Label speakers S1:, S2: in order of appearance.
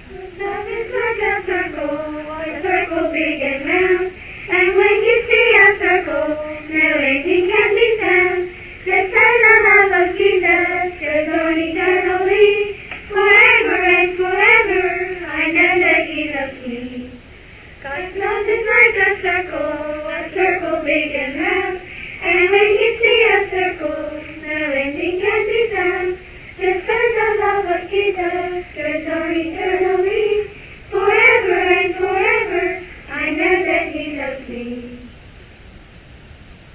S1: Love is like a circle big and round. And when you see a circle, no ending can be found. Just as the love of Jesus goes on eternally, forever and forever, I know that He loves me. God's love is like a circle big and round. And when you see a circle, no ending can be found. Just as the love of Jesus goes on eternally, forever and forever, I know that He loves me.